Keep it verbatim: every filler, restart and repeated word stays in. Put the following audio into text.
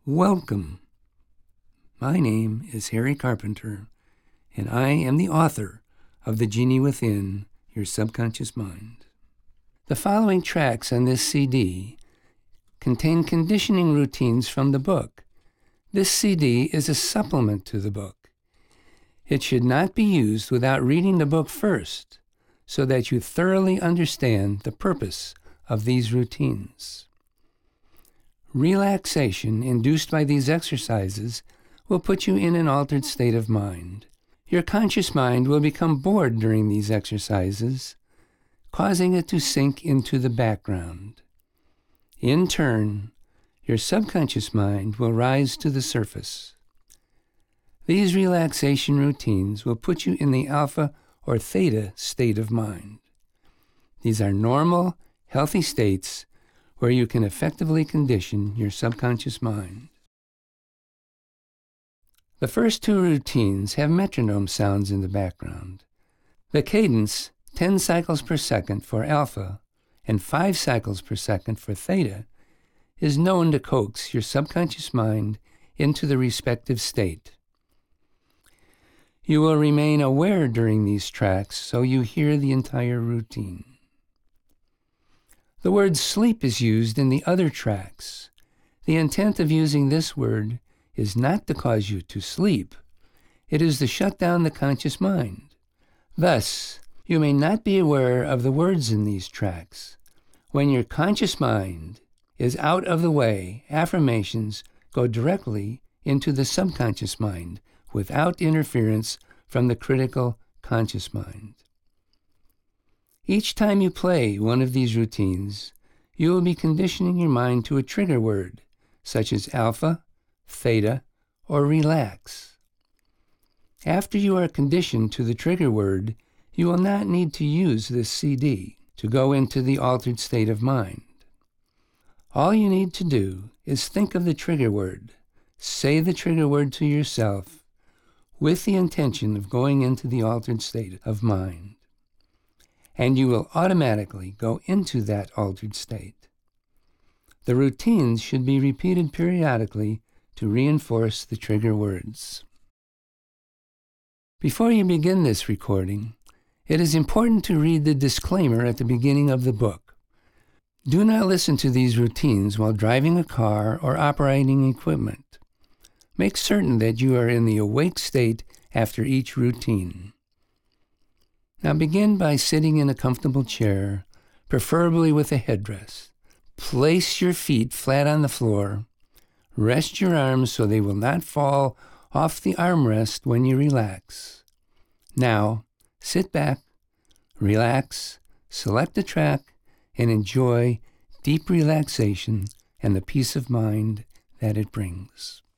Welcome. My name is Harry Carpenter, and I am the author of The Genie Within Your Subconscious Mind. The following tracks on this C D contain conditioning routines from the book. This C D is a supplement to the book. It should not be used without reading the book first, so that you thoroughly understand the purpose of these routines. Relaxation induced by these exercises will put you in an altered state of mind. Your conscious mind will become bored during these exercises, causing it to sink into the background. In turn, your subconscious mind will rise to the surface. These relaxation routines will put you in the alpha or theta state of mind. These are normal, healthy states where you can effectively condition your subconscious mind. The first two routines have metronome sounds in the background. The cadence, ten cycles per second for alpha and five cycles per second for theta, is known to coax your subconscious mind into the respective state. You will remain aware during these tracks so you hear the entire routine. The word sleep is used in the other tracks. The intent of using this word is not to cause you to sleep. It is to shut down the conscious mind. Thus, you may not be aware of the words in these tracks. When your conscious mind is out of the way, affirmations go directly into the subconscious mind without interference from the critical conscious mind. Each time you play one of these routines, you will be conditioning your mind to a trigger word, such as alpha, theta, or relax. After you are conditioned to the trigger word, you will not need to use this C D to go into the altered state of mind. All you need to do is think of the trigger word, say the trigger word to yourself, with the intention of going into the altered state of mind, and you will automatically go into that altered state. The routines should be repeated periodically to reinforce the trigger words. Before you begin this recording, it is important to read the disclaimer at the beginning of the book. Do not listen to these routines while driving a car or operating equipment. Make certain that you are in the awake state after each routine. Now begin by sitting in a comfortable chair, preferably with a headrest. Place your feet flat on the floor. Rest your arms so they will not fall off the armrest when you relax. Now, sit back, relax, select a track, and enjoy deep relaxation and the peace of mind that it brings.